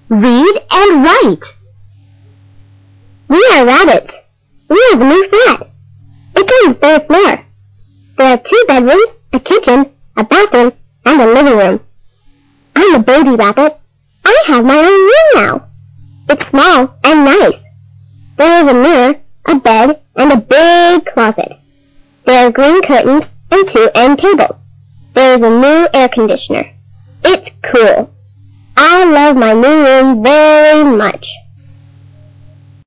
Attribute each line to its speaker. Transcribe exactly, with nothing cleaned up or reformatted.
Speaker 1: Read and write. We are rabbits. We have a new flat. It's on the third floor. There are two bedrooms, a kitchen, a bathroom, and a living room. I'm a baby rabbit. I have my own room now. It's small and nice. There is a mirror, a bed, and a big closet. There are green curtains and two end tables. There is a new air conditioner. It's cool. I love my new room very much.